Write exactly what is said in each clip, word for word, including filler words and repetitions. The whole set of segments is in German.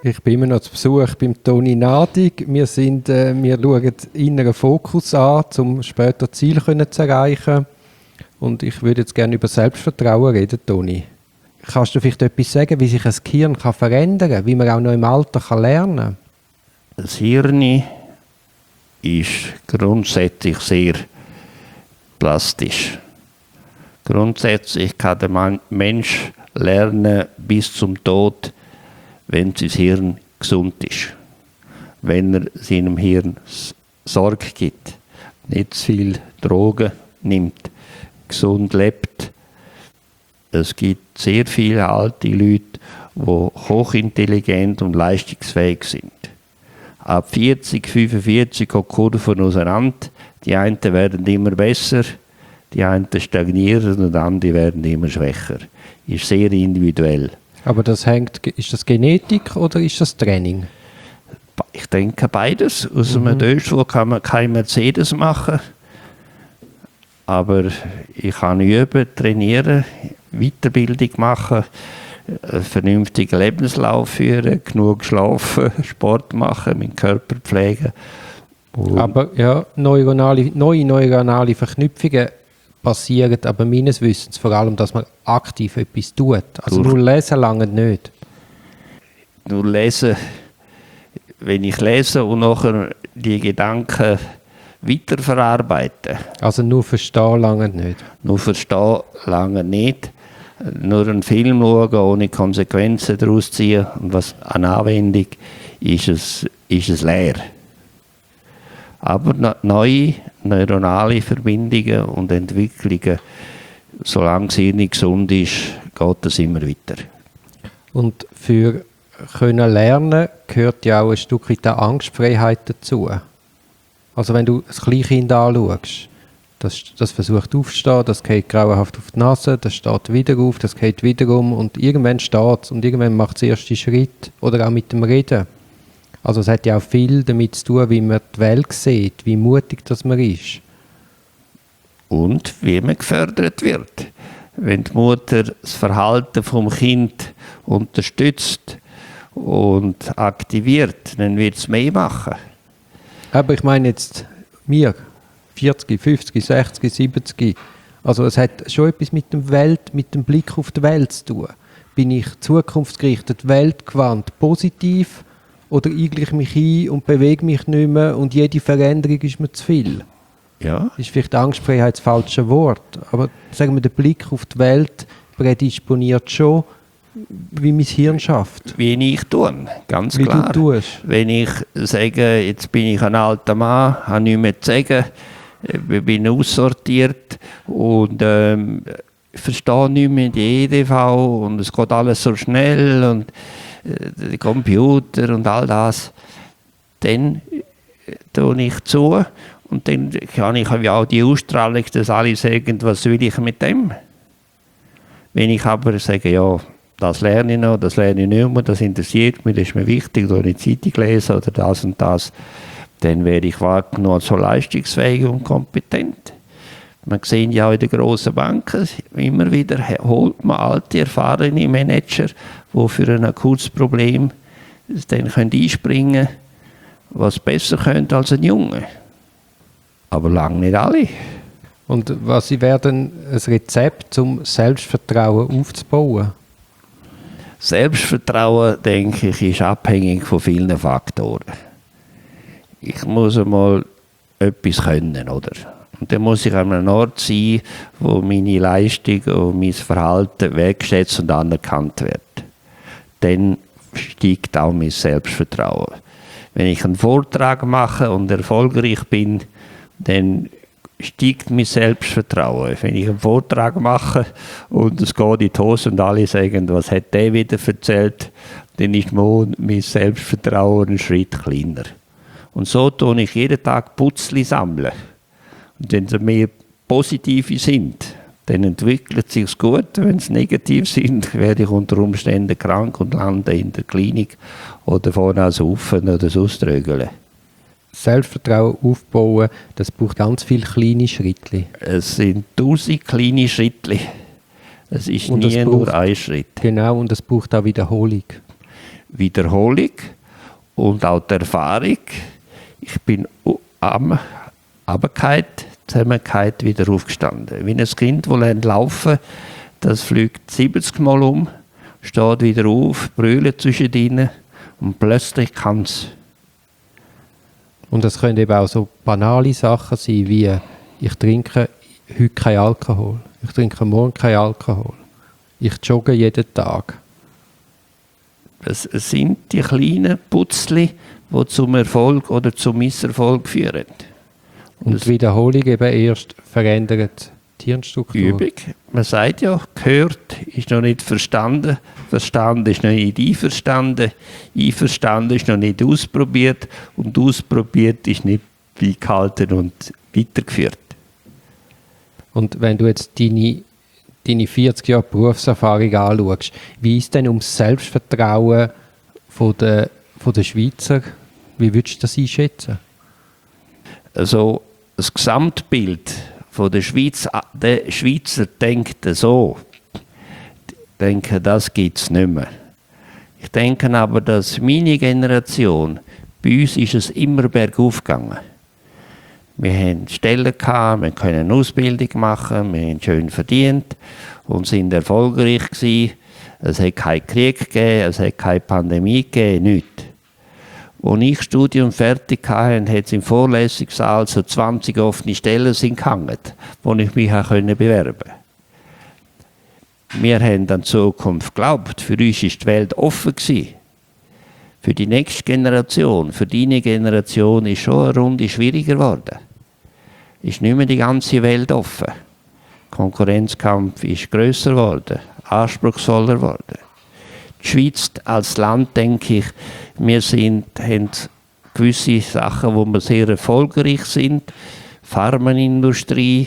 Ich bin immer noch zu Besuch beim Toni Nadig. Wir, sind, äh, wir schauen inneren Fokus an, um später Ziel können zu erreichen. Und ich würde jetzt gerne über Selbstvertrauen reden, Toni. Kannst du vielleicht etwas sagen, wie sich ein Gehirn kann verändern kann, wie man auch noch im Alter kann lernen kann? Das Hirn ist grundsätzlich sehr plastisch. Grundsätzlich kann der Mensch lernen bis zum Tod, wenn sein Hirn gesund ist. Wenn er seinem Hirn Sorge gibt, nicht zu viel Drogen nimmt, gesund lebt. Es gibt sehr viele alte Leute, die hochintelligent und leistungsfähig sind. Ab vierzig, fünfundvierzig geht die Kurven auseinander. Die einen werden immer besser, die einen stagnieren und die anderen werden immer schwächer. Ist sehr individuell. Aber das hängt, ist das Genetik oder ist das Training? Ich denke beides. Aus Mhm. einem Döschel kann man kein Mercedes machen. Aber ich kann üben, trainieren, Weiterbildung machen, einen vernünftigen Lebenslauf führen, genug schlafen, Sport machen, meinen Körper pflegen. Und Aber ja, neuronale, neue neuronale Verknüpfungen passieren aber meines Wissens vor allem, dass man aktiv etwas tut. Also Durch- nur lesen lange nicht. nur lesen, wenn ich lese und nachher die Gedanken weiterverarbeiten, Also nur verstehen lange nicht. nur verstehen lange nicht, nur einen Film schauen, ohne Konsequenzen daraus ziehen und was an Anwendung ist es, ist es leer. Aber no- neue neuronale Verbindungen und Entwicklungen, solange das Hirn gesund ist, geht das immer weiter. Und für können lernen gehört ja auch ein Stück weit der Angstfreiheit dazu. Also wenn du ein Kleinkind anschaust, das, das versucht aufzustehen, das geht grauenhaft auf die Nase, das steht wieder auf, das geht wieder um und irgendwann steht es und irgendwann macht es den ersten Schritt oder auch mit dem Reden. Also es hat ja auch viel damit zu tun, wie man die Welt sieht, wie mutig das man ist. Und wie man gefördert wird. Wenn die Mutter das Verhalten vom Kind unterstützt und aktiviert, dann wird es mehr machen. Aber ich meine jetzt mir, vierzig, fünfzig, sechzig, siebzig. Also es hat schon etwas mit dem Welt, mit dem Blick auf die Welt zu tun. Bin ich zukunftsgerichtet, weltgewandt, positiv oder igle ich mich ein und bewege mich nicht mehr und jede Veränderung ist mir zu viel? Ja. Ist vielleicht Angstfreiheit das falsche Wort, aber sagen wir, der Blick auf die Welt prädisponiert schon, wie mein Hirn schafft. Wie ich tue, ganz Wie klar. du tust. Wenn ich sage, jetzt bin ich ein alter Mann, habe nichts mehr zu sagen, ich bin aussortiert und ähm, ich verstehe nicht mehr die E D V und es geht alles so schnell und äh, der Computer und all das, dann äh, tue ich zu und dann habe ich ja auch die Ausstrahlung, dass alle sagen, was will ich mit dem? Wenn ich aber sage, ja, das lerne ich noch, das lerne ich nicht mehr, das interessiert mich, das ist mir wichtig, da eine Zeitung lesen oder das und das, dann werde ich wahrgenommen so leistungsfähig und kompetent. Man sieht ja auch in den grossen Banken, immer wieder holt man alte, erfahrene Manager, die für ein akutes Problem dann einspringen können, was besser können als ein Junge. Aber lange nicht alle. Und was wäre denn ein Rezept, um Selbstvertrauen aufzubauen? Selbstvertrauen, denke ich, ist abhängig von vielen Faktoren. Ich muss einmal etwas können, oder? Und dann muss ich an einem Ort sein, wo meine Leistung und mein Verhalten wertgeschätzt und anerkannt wird. Dann steigt auch mein Selbstvertrauen. Wenn ich einen Vortrag mache und erfolgreich bin, dann steigt mein Selbstvertrauen. Wenn ich einen Vortrag mache und es geht in die Hose und alle sagen, was hat der wieder erzählt, dann ist mein Selbstvertrauen einen Schritt kleiner. Und so tue ich jeden Tag Putzli sammeln. Und wenn sie mehr positive sind, dann entwickelt es sich gut. Wenn sie negativ sind, werde ich unter Umständen krank und lande in der Klinik oder vorne saufen oder sonst trögeln. Selbstvertrauen aufbauen, das braucht ganz viele kleine Schritte. Es sind tausend kleine Schritte. Es ist Und nie es nur braucht- ein Schritt. Genau, und es braucht auch Wiederholung. Wiederholung und auch die Erfahrung. Ich bin am Abendkeit, Zusammenkeit wieder aufgestanden. Wie ein Kind, das laufen, das fliegt siebzig Mal um, steht wieder auf, brüllt zwischendrin und plötzlich kann es. Und es können eben auch so banale Sachen sein, wie ich trinke heute keinen Alkohol, ich trinke morgen keinen Alkohol, ich jogge jeden Tag. Es sind die kleinen Putzli, die zum Erfolg oder zum Misserfolg führen. Und, Und die Wiederholung eben erst verändert die Hirnstruktur. Übung. Man sagt ja, gehört ist noch nicht verstanden, verstanden ist noch nicht einverstanden, einverstanden ist noch nicht ausprobiert und ausprobiert ist nicht beigehalten und weitergeführt. Und wenn du jetzt deine, deine vierzig Jahre Berufserfahrung anschaust, wie ist denn ums Selbstvertrauen von der, von der Schweizer? Wie würdest du das einschätzen? Also das Gesamtbild von der Schweiz, der Schweizer denkt so. Ich denke, das gibt es nicht mehr. Ich denke aber, dass meine Generation, bei uns ist es immer bergauf gegangen. Wir hatten Stellen gehabt, wir können eine Ausbildung machen, wir haben schön verdient und sind erfolgreich gewesen. Es hat keinen Krieg gegeben, es hat keine Pandemie gegeben, nichts. Als ich das Studium fertig hatte, hat es im Vorlesungssaal so zwanzig offene Stellen gehangen, wo ich mich bewerben konnte. Wir haben an die Zukunft geglaubt. Für uns war die Welt offen. Für die nächste Generation, für deine Generation ist schon eine Runde schwieriger geworden. Ist nicht mehr die ganze Welt offen. Der Konkurrenzkampf ist grösser geworden, anspruchsvoller geworden. Die Schweiz als Land, denke ich, wir sind, haben gewisse Sachen, wo wir sehr erfolgreich sind. Pharmaindustrie,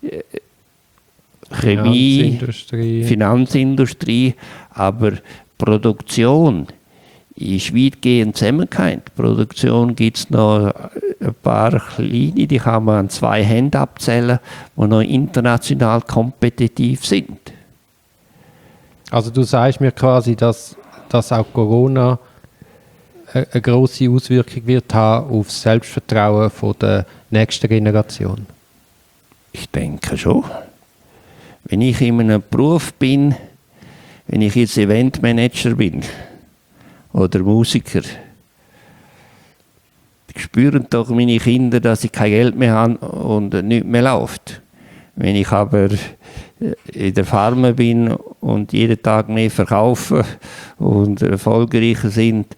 Chemie, Finanzindustrie. Finanzindustrie, aber Produktion ist weitgehend zusammengehängt. Produktion gibt es noch ein paar kleine, die kann man an zwei Händen abzählen, die noch international kompetitiv sind. Also du sagst mir quasi, dass, dass auch Corona eine, eine grosse Auswirkung wird haben auf das Selbstvertrauen von der nächsten Generation? Ich denke schon. Wenn ich in einem Beruf bin, wenn ich jetzt Eventmanager bin oder Musiker, spüren doch meine Kinder, dass ich kein Geld mehr habe und nichts mehr läuft. Wenn ich aber in der Pharma bin und jeden Tag mehr verkaufe und erfolgreicher sind,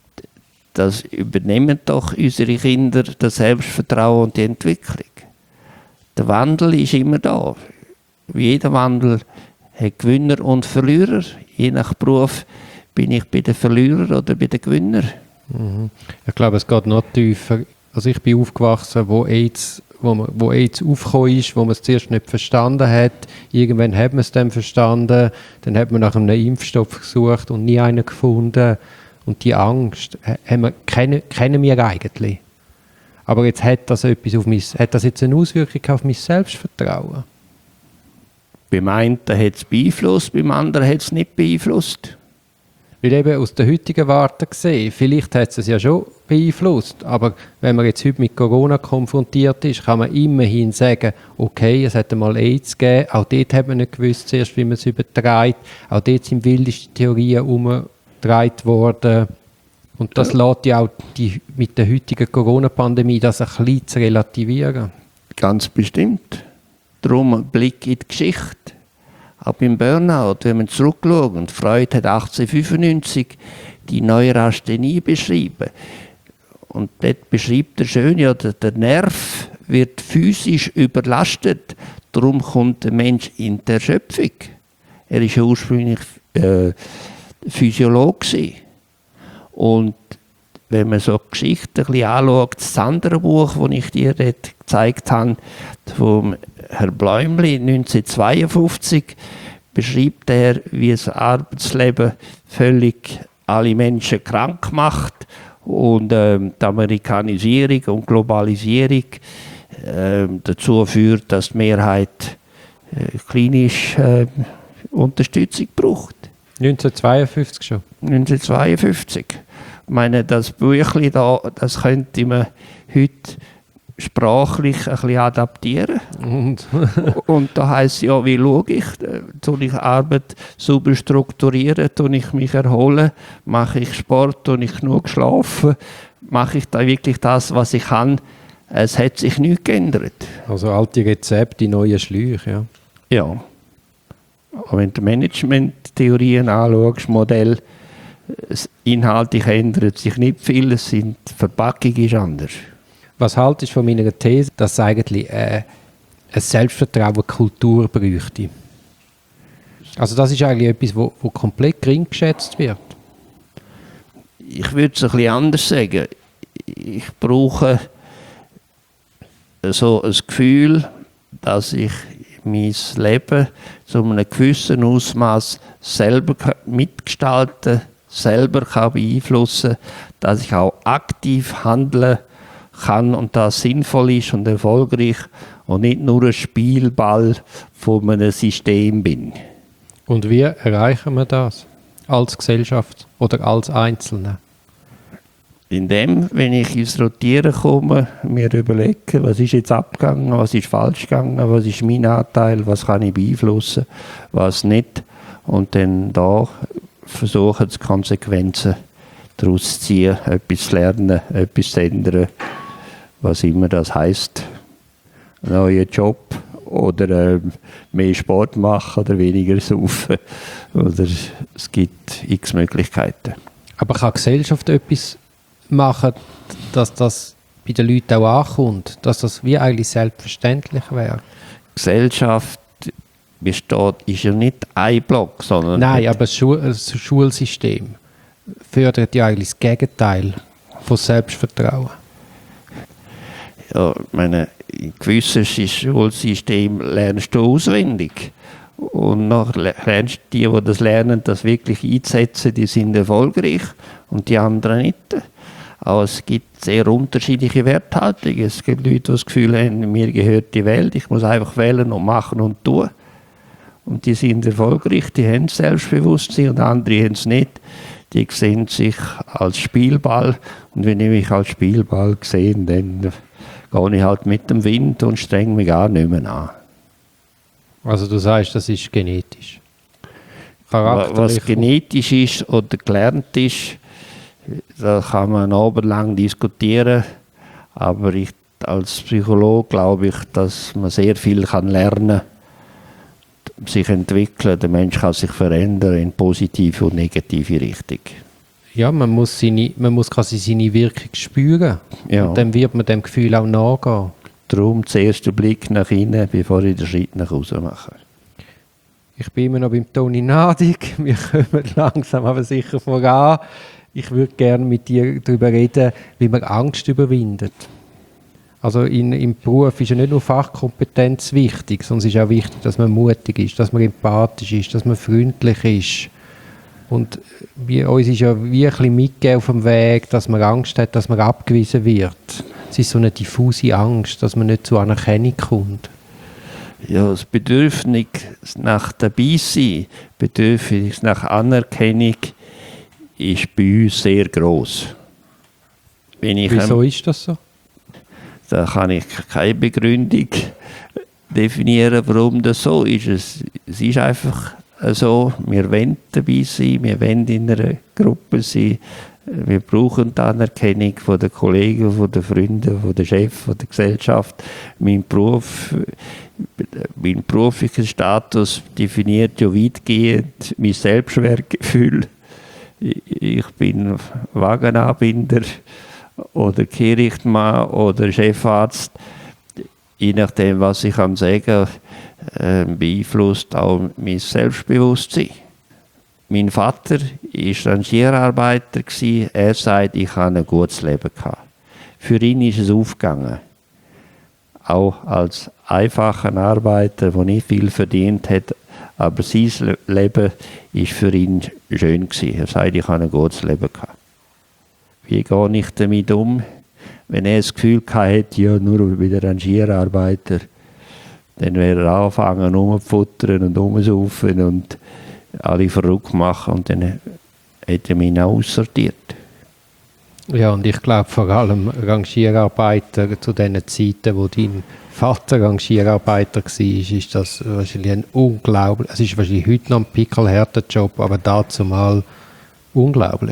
das übernehmen doch unsere Kinder das Selbstvertrauen und die Entwicklung. Der Wandel ist immer da. Wie jeder Wandel hat Gewinner und Verlierer. Je nach Beruf bin ich bei den Verlierern oder bei den Gewinnern. Mhm. Ich glaube, es geht noch tiefer. Also ich bin aufgewachsen, wo AIDS, wo, man, wo AIDS aufgekommen ist, wo man es zuerst nicht verstanden hat. Irgendwann hat man es dann verstanden. Dann hat man nach einem Impfstoff gesucht und nie einen gefunden. Und die Angst haben wir, kennen, kennen wir eigentlich. Aber jetzt hat das, etwas auf mein, hat das jetzt eine Auswirkung auf mein Selbstvertrauen? Beim einen hat es beeinflusst, beim anderen hat es nicht beeinflusst. Weil eben aus der heutigen Warte gesehen, vielleicht hat es ja schon beeinflusst, aber wenn man jetzt heute mit Corona konfrontiert ist, kann man immerhin sagen, okay, es hat einmal AIDS gegeben, auch dort hat man nicht gewusst zuerst, wie man es überträgt, auch dort sind wildeste Theorien umgetragen worden. Und das ja. lässt ja auch die, mit der heutigen Corona-Pandemie das ein bisschen zu relativieren. Ganz bestimmt. Darum ein Blick in die Geschichte. Auch beim Burnout, wenn man zurückschaut, und Freud hat achtzehnhundertfünfundneunzig die Neurasthenie beschrieben. Und dort beschreibt er schön, ja, der, der Nerv wird physisch überlastet, darum kommt der Mensch in die Erschöpfung. Er war ja ursprünglich äh, Physiologe. Und wenn man so die Geschichte ein bisschen anschaut, das andere Buch, das ich dir dort gezeigt habe, vom Herr Bläumli neunzehnhundertzweiundfünfzig, beschreibt er, wie das Arbeitsleben völlig alle Menschen krank macht und ähm, die Amerikanisierung und Globalisierung ähm, dazu führt, dass die Mehrheit äh, klinisch äh, Unterstützung braucht. neunzehnhundertzweiundfünfzig schon? neunzehnhundertzweiundfünfzig. Ich meine, das Büchlein da, das könnte man heute sprachlich ein bisschen adaptieren. Und Und da heisst ja, wie schaue ich? Soll ich Arbeit sauber strukturieren? Tue ich mich erholen? Mache ich Sport? Tue ich genug schlafen? Mache ich da wirklich das, was ich kann? Es hat sich nichts geändert. also alte Rezepte, neue Schläuche, ja. Ja. Aber wenn du Management-Theorien anschaust, Modell, das inhaltlich ändert sich nicht viel, es sind, die Verpackung ist anders. Was haltest du von meiner These, dass es eigentlich äh, eine Selbstvertrauen-Kultur bräuchte? Also das ist eigentlich etwas, wo, wo komplett gering geschätzt wird. Ich würde es ein bisschen anders sagen. Ich brauche so ein Gefühl, dass ich mein Leben zu einem gewissen Ausmaß selber mitgestalten, selber kann beeinflussen, dass ich auch aktiv handeln kann und das sinnvoll ist und erfolgreich und nicht nur ein Spielball von einem System bin. Und wie erreichen wir das? Als Gesellschaft oder als Einzelne? Indem, wenn ich ins Rotieren komme, mir überlege, was ist jetzt abgegangen, was ist falsch gegangen, was ist mein Anteil, was kann ich beeinflussen, was nicht. Und dann da versuchen, die Konsequenzen daraus zu ziehen, etwas zu lernen, etwas zu ändern, was immer das heisst. Ein neuer Job oder äh, mehr Sport machen oder weniger saufen. Oder es gibt x Möglichkeiten. Aber kann die Gesellschaft etwas machen, dass das bei den Leuten auch ankommt? Dass das wie eigentlich selbstverständlich wäre? Gesellschaft besteht, ist ja nicht ein Block, sondern... Nein, aber das, Schul das Schulsystem fördert ja eigentlich das Gegenteil von Selbstvertrauen. Ja, ich meine, in gewissen Schulsystemen lernst du auswendig. Und nachher lernst du die, die das lernen, das wirklich einzusetzen, die sind erfolgreich und die anderen nicht. Aber es gibt sehr unterschiedliche Werthaltungen. Es gibt Leute, die das Gefühl haben, mir gehört die Welt, ich muss einfach wählen und machen und tun. Und die sind erfolgreich, die haben Selbstbewusstsein und andere haben es nicht. Die sehen sich als Spielball und wenn ich mich als Spielball sehe, dann gehe ich halt mit dem Wind und strenge mich gar nicht mehr an. Also du sagst, das ist genetisch. Was genetisch ist oder gelernt ist, da kann man abendlang diskutieren, aber ich, als Psychologe glaube ich, dass man sehr viel kann lernen kann, sich entwickeln, der Mensch kann sich verändern in positive und negative Richtung. Ja, man muss, seine, man muss quasi seine Wirkung spüren. Ja. Und dann wird man dem Gefühl auch nachgehen. Darum zuerst den Blick nach innen, bevor ich den Schritt nach außen mache. Ich bin immer noch beim Toni Nadig. Wir kommen langsam aber sicher voran. Ich würde gerne mit dir darüber reden, wie man Angst überwindet. Also in, im Beruf ist ja nicht nur Fachkompetenz wichtig, sondern es ist auch wichtig, dass man mutig ist, dass man empathisch ist, dass man freundlich ist. Und wir, uns ist ja wie ein bisschen mitgegeben auf dem Weg, dass man Angst hat, dass man abgewiesen wird. Es ist so eine diffuse Angst, dass man nicht zu Anerkennung kommt. Ja, das Bedürfnis nach Dabeisein, Bedürfnis nach Anerkennung ist bei uns sehr gross. Wenn ich Wieso ähm, ist das so? Da kann ich keine Begründung definieren, warum das so ist. Es, es ist einfach so, wir wollen dabei sein, wir wollen in einer Gruppe sein, wir brauchen die Anerkennung von den Kollegen, von den Freunden, von den Chefs, von der Gesellschaft. Mein Beruf, mein beruflicher Status definiert ja weitgehend mein Selbstwertgefühl. Ich bin Wagenanbinder oder Kehrichtmann oder Chefarzt. Je nachdem, was ich kann sagen, äh, beeinflusst auch mein Selbstbewusstsein. Mein Vater war Rangierarbeiter. Er sagt, ich habe ein gutes Leben gehabt. Für ihn ist es aufgegangen. Auch als einfacher Arbeiter, der nicht viel verdient hat, aber sein Leben war für ihn schön gewesen. Er sagt, ich habe ein gutes Leben gehabt. Wie gehe ich damit um, wenn er das Gefühl hatte, ja, nur wieder Rangierarbeiter, dann wäre er anfangen, rumzufuttern und rumzusaufen und alle verrückt machen und dann hat er mich auch aussortiert. Ja, und ich glaube vor allem Rangierarbeiter zu den Zeiten, wo dein Vater Rangierarbeiter war, ist das wahrscheinlich ein unglaublich, es ist wahrscheinlich heute noch ein pickelharter Job, aber dazu mal unglaublich.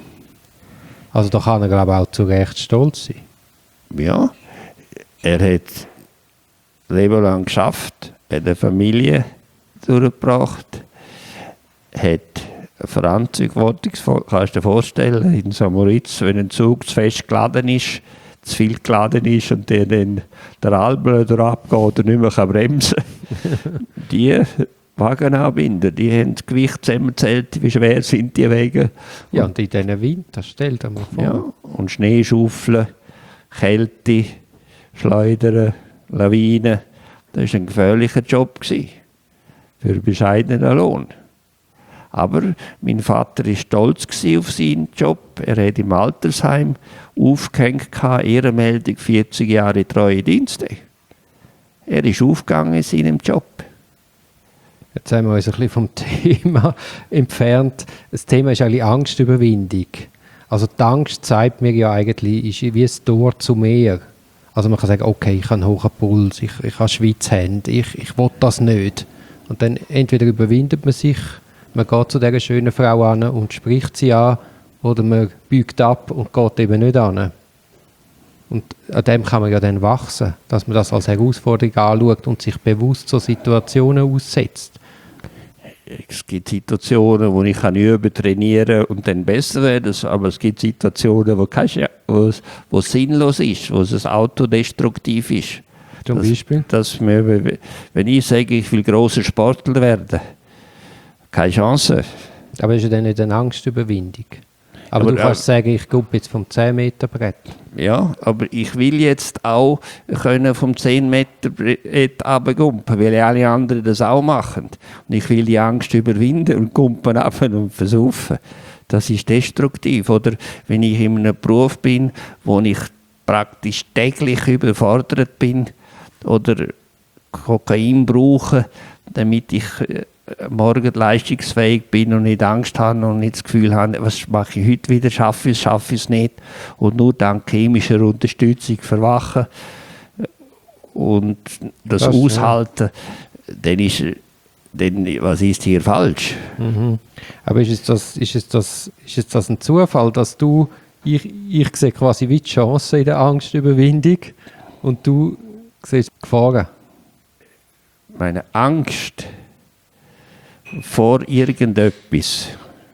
Also da kann er, glaube ich, auch zu Recht stolz sein. Ja, er hat Leben lang geschafft, hat eine Familie durchgebracht, hat Verantwortung, kannst du dir vorstellen, in Samoritz, wenn ein Zug zu fest geladen ist, zu viel geladen ist und der dann der Alblöder abgeht oder nicht mehr kann bremsen kann. Die Wagenanbinder, die haben das Gewicht zusammengezählt, wie schwer sind die Wege. Ja, und in diesen Winter, stell dir mal vor. Ja, und Schneeschaufeln, Kälte, Schleudern, Lawinen, das war ein gefährlicher Job gewesen, für einen bescheidenen Lohn. Aber mein Vater war stolz auf seinen Job. Er hat im Altersheim aufgehängt, Ehrenmeldung vierzig Jahre treue Dienste. Er ist aufgegangen in seinem Job. Jetzt haben wir uns ein bisschen vom Thema entfernt. Das Thema ist eigentlich Angstüberwindung. Also die Angst zeigt mir ja eigentlich, ist wie ein Tor zu mehr. Also man kann sagen, okay, ich habe einen hohen Puls, ich, ich habe Schwitzhände, ich, ich will das nicht. Und dann entweder überwindet man sich, man geht zu dieser schönen Frau an und spricht sie an, oder man biegt ab und geht eben nicht an. Und an dem kann man ja dann wachsen, dass man das als Herausforderung anschaut und sich bewusst so Situationen aussetzt. Es gibt Situationen, wo ich kann üben, trainieren und dann besser werden, aber es gibt Situationen, wo, kein, wo, es, wo es sinnlos ist, wo es autodestruktiv ist. Zum das, Beispiel? Dass wir, wenn ich sage, ich will grosser Sportler werden, keine Chance. Aber das ist ja dann nicht eine Angstüberwindung. Aber, aber du kannst äh, sagen, ich gehe jetzt vom zehn Meter Brett. Ja, aber ich will jetzt auch können vom zehn Meter Brett runtergumpen, weil alle anderen das auch machen. Und ich will die Angst überwinden und gumpen runter und versaufen. Das ist destruktiv. Oder wenn ich in einem Beruf bin, wo ich praktisch täglich überfordert bin oder Kokain brauche, damit ich morgen leistungsfähig bin und nicht Angst habe und nicht das Gefühl habe, was mache ich heute wieder, schaffe ich es, schaffe ich es nicht. Und nur dank chemischer Unterstützung verwachen und das, das aushalten, ja. dann ist, dann, was ist hier falsch? Mhm. Aber ist es, das, ist, es das, ist es das ein Zufall, dass du, ich, ich sehe quasi wie die Chance in der Angstüberwindung und du siehst die Gefahren? Meine Angst vor irgendetwas.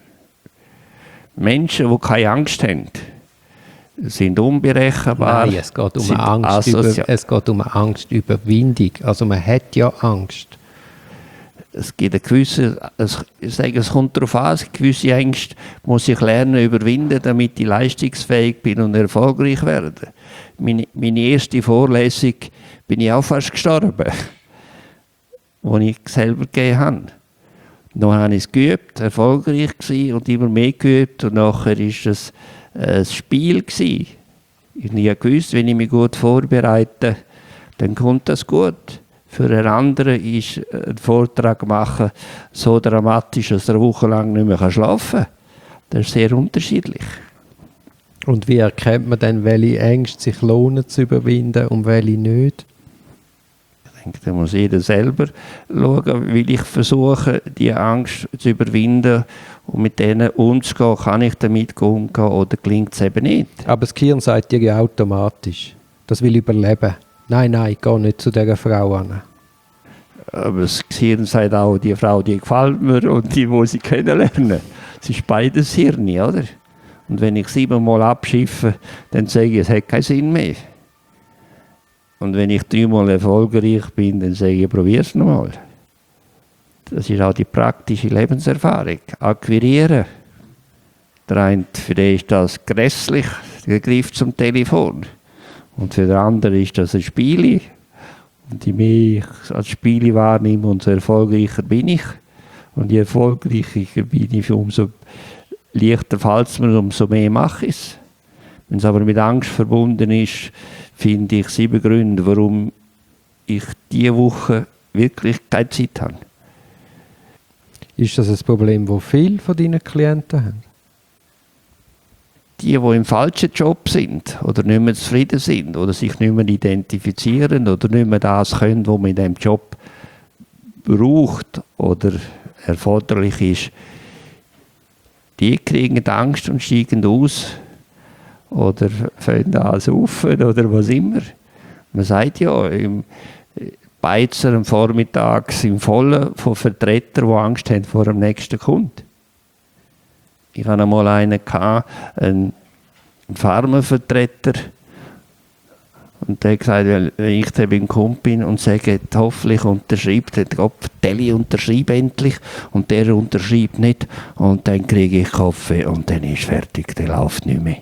Menschen, die keine Angst haben, sind unberechenbar. Nein, es geht um, eine Angst über, es geht um eine Angstüberwindung. Also man hat ja Angst. Es gibt eine gewisse, ich sage, es kommt darauf an, gewisse Ängste muss ich lernen überwinden, damit ich leistungsfähig bin und erfolgreich werde. Meine, meine erste Vorlesung bin ich auch fast gestorben, die ich selber gegeben habe. Dann habe ich es geübt, erfolgreich gewesen und immer mehr geübt und nachher war es ein Spiel gewesen. Ich habe gewusst, wenn ich mich gut vorbereite, dann kommt das gut. Für einen anderen ist ein Vortrag machen so dramatisch, dass er wochenlang nicht mehr schlafen kann. Das ist sehr unterschiedlich. Und wie erkennt man dann, welche Ängste sich lohnen zu überwinden und welche nicht? Ich denke, da muss jeder selber schauen, will ich versuchen, die Angst zu überwinden und mit denen umzugehen, kann ich damit umgehen oder gelingt es eben nicht. Aber das Gehirn sagt dir ja automatisch, das will überleben. Nein, nein, ich gehe nicht zu dieser Frau an. Aber das Gehirn sagt auch, die Frau, die gefällt mir und die muss ich kennenlernen. Es ist beides Hirn, oder? Und wenn ich siebenmal abschiffe, dann sage ich, es hat keinen Sinn mehr. Und wenn ich dreimal erfolgreich bin, dann sage ich, probier es nochmal. Das ist auch die praktische Lebenserfahrung. Akquirieren. Der eine, für den ist das grässlich, der Griff zum Telefon. Und für den anderen ist das ein Spiel. Und je mehr ich als Spiel wahrnehme, umso erfolgreicher bin ich. Und je erfolgreicher bin ich, umso leichter fällt es mir, umso mehr mache ich es. Wenn es aber mit Angst verbunden ist, finde ich sieben Gründe, warum ich diese Woche wirklich keine Zeit habe. Ist das ein Problem, das viele von deinen Klienten haben? Die, die im falschen Job sind oder nicht mehr zufrieden sind oder sich nicht mehr identifizieren oder nicht mehr das können, was man in diesem Job braucht oder erforderlich ist, die kriegen Angst und steigen aus oder fangen an zu saufen oder was immer. Man sagt ja, im Beizer am Vormittag sind voll von Vertretern, die Angst haben vor dem nächsten Kunden. Ich hatte einmal einen, einen Pharmavertreter, und der hat gesagt, wenn ich dann beim Kunden bin und sage, hoffentlich unterschreibt, dann Gott, Teli unterschreibt endlich, und der unterschreibt nicht, und dann kriege ich Kaffee und dann ist fertig, der läuft nicht mehr.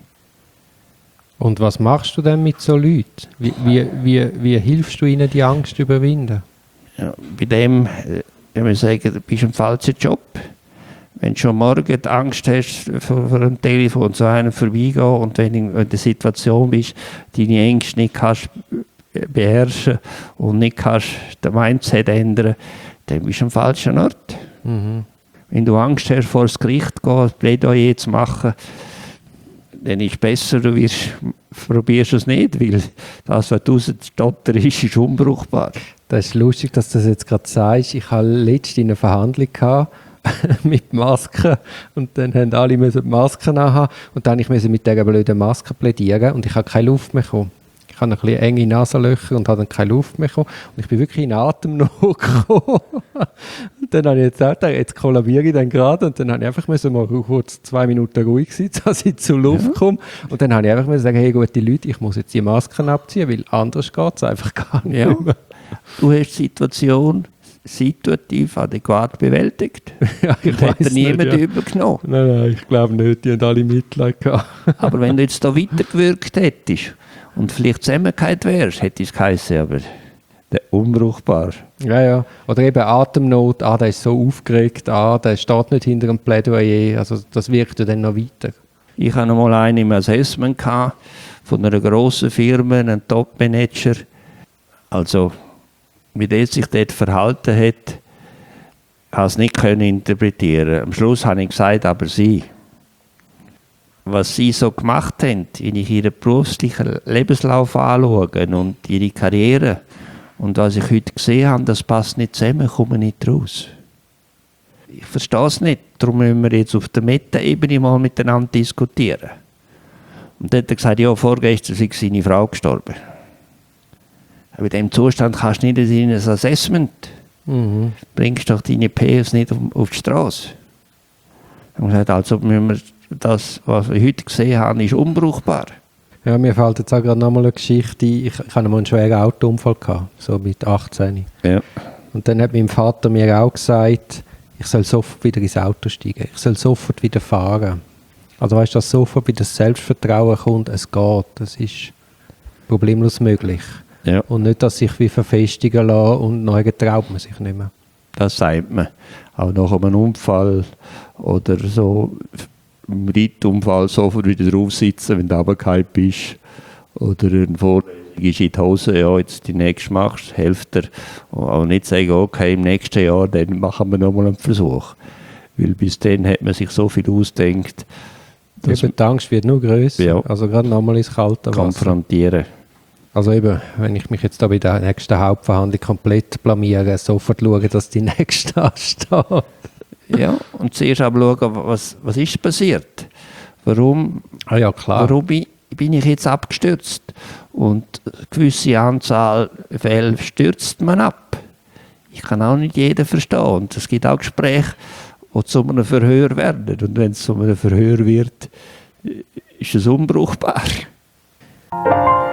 Und was machst du denn mit so Leuten? Wie, wie, wie, wie hilfst du ihnen, die Angst zu überwinden? Ja, bei dem, wenn wir sagen, du bist im falschen Job. Wenn du schon morgen die Angst hast, vor, vor einem Telefon zu einem vorbeigehen und wenn du in der Situation bist, deine Ängste nicht kannst beherrschen und nicht kannst den Mindset ändern, dann bist du am falschen Ort. Mhm. Wenn du Angst hast, vor das Gericht zu gehen, Plädoyer zu machen, dann ist es besser, du wirst, probierst es nicht, weil das, was du rausstotterst, ist, ist unbrauchbar. Das ist lustig, dass du das jetzt gerade sagst. Ich hatte letztens eine Verhandlung gehabt, mit Masken, und dann haben alle die Masken anhaben und dann musste ich mit dieser blöden Maske plädieren und ich habe keine Luft mehr bekommen. Ich habe ein bisschen enge Nasenlöcher und habe dann keine Luft mehr bekommen und ich bin wirklich in Atemnot gekommen. Und dann habe ich jetzt auch gedacht, jetzt kollabiere ich dann gerade, und dann habe ich einfach müssen mal kurz zwei Minuten ruhig sein, dass ich zur Luft komme, und dann habe ich einfach müssen sagen, hey gute Leute, ich muss jetzt die Masken abziehen, weil anders geht es einfach gar nicht ja. mehr. Du hast die Situation situativ adäquat bewältigt. Ja, ich das hätte niemand ja. übergenommen. Nein, nein, ich glaube nicht, die haben alle Mitleid gehabt. Aber wenn du jetzt da weitergewirkt hättest und vielleicht zusammengehalten wärst, hätte es geheißen, aber der unbrauchbar. Ja, ja. Oder eben Atemnot, ah, der ist so aufgeregt, ah, der steht nicht hinter einem Plädoyer, also das wirkt ja dann noch weiter. Ich hatte mal einen im Assessment gehabt, von einer grossen Firma, einen Top-Manager, also wie der sich dort verhalten hat, habe es nicht können interpretieren. Am Schluss habe ich gesagt, aber sie. Was sie so gemacht haben, wenn ich ihren beruflichen Lebenslauf anschaue und ihre Karriere und was ich heute gesehen habe, das passt nicht zusammen, ich komme nicht raus. Ich verstehe es nicht, darum müssen wir jetzt auf der Meta-Ebene mal miteinander diskutieren. Und dann hat er gesagt, ja, vorgestern ist seine Frau gestorben. Aber in diesem Zustand kannst du nicht in ein Assessment. Mhm. Bringst doch deine P S nicht auf die Straße. Und gesagt, also müssen wir das, was wir heute gesehen haben, ist unbrauchbar. Ja, mir fällt jetzt auch gerade nochmal eine Geschichte ein. Ich, ich hatte mal einen schweren Autounfall gehabt, so mit achtzehn. Ja. Und dann hat mein Vater mir auch gesagt, ich soll sofort wieder ins Auto steigen. Ich soll sofort wieder fahren. Also weißt du, dass sofort wieder das Selbstvertrauen kommt, es geht. Das ist problemlos möglich. Ja. Und nicht, dass sich wie verfestigen lassen und neu traut man sich nicht mehr. Das sagt man. Auch nach einem Unfall oder so, im Reitunfall sofort wieder drauf sitzen, wenn du runtergefallen bist. Oder ein Vorlesung ist in die Hose, ja, jetzt die nächste machst, hilft dir. Und auch nicht sagen, okay, im nächsten Jahr, dann machen wir nochmal einen Versuch. Weil bis dann hat man sich so viel ausgedacht. Eben, die Angst wird nur grösser. Ja. Also gerade nochmal ins kalte Wasser. Konfrontieren. Also eben, wenn ich mich jetzt da bei der nächsten Hauptverhandlung komplett blamiere, sofort schauen, dass die nächste ansteht. Ja, und zuerst aber schauen, was, was ist passiert? Warum, ah ja, klar. warum bin, bin ich jetzt abgestürzt? Und eine gewisse Anzahl Fälle stürzt man ab. Ich kann auch nicht jeden verstehen. Und es gibt auch Gespräche, die zu einem Verhör werden. Und wenn es zu einem Verhör wird, ist es unbrauchbar.